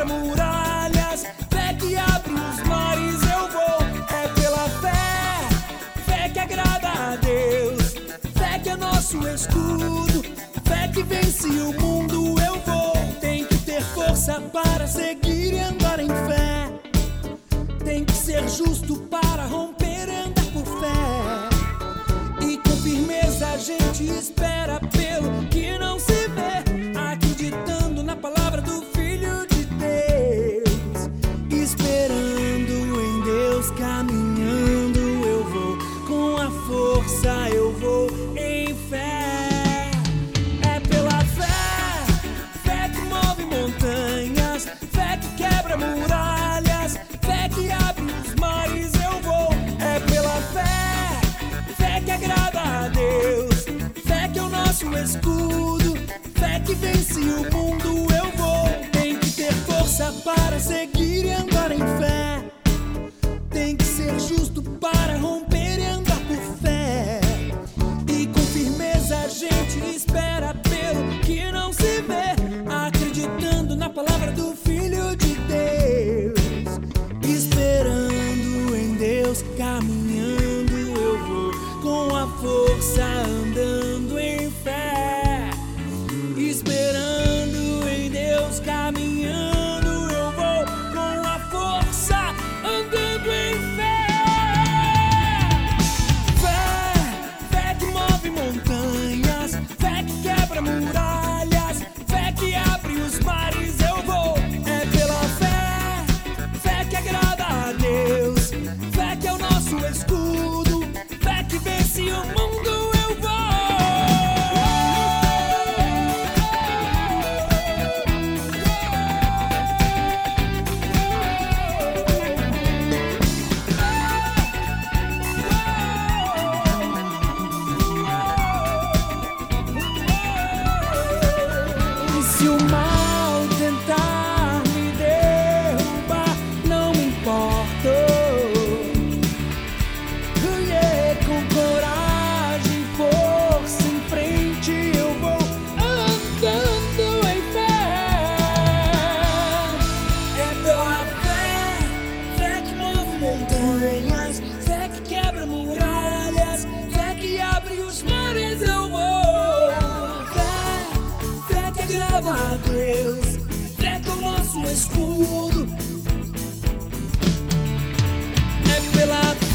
muralhas, fé que abre os mares, eu vou. É pela fé, fé que agrada a Deus, fé que é nosso escudo, fé que vence o mundo, eu vou. Tem que ter força para seguir e andar em fé, tem que ser justo para romper e andar por fé, e com firmeza a gente espera pelo que não se vê, acreditando na palavra do Filho de Deus, esperando em Deus, caminhando eu vou, com a força eu vou em fé. É pela fé, fé que move montanhas, fé que quebra muralhas, fé que abre os mares, eu vou. É pela fé, fé que agrada a Deus, fé que é o nosso escudo, fé que vence o mundo, eu vou. Tem que ter força para seguir e andar em fé, tem que ser justo para romper e andar por fé, e com firmeza a gente espera pelo que não se vê, acreditando na palavra do Filho de Deus, esperando em Deus, caminhando eu vou, com a força andando em fé, esperando em Deus, caminhando eu vou, com a força andando em fé. Fé, fé que move montanhas, fé que quebra muralhas, fé que abre os mares, eu vou. É pela fé, fé que agrada a Deus, fé que é o nosso escudo, fé que vence o mundo, eu vou. E se o mal tentar me derrubar, não me importo. Com coragem, força em frente eu vou, andando em fé. É pela fé, fé que move montanhas, fé que quebra muralhas, fé que abre os mares, eu vou. Fé que agrada a Deus, fé que é o nosso escudo. É pela fé,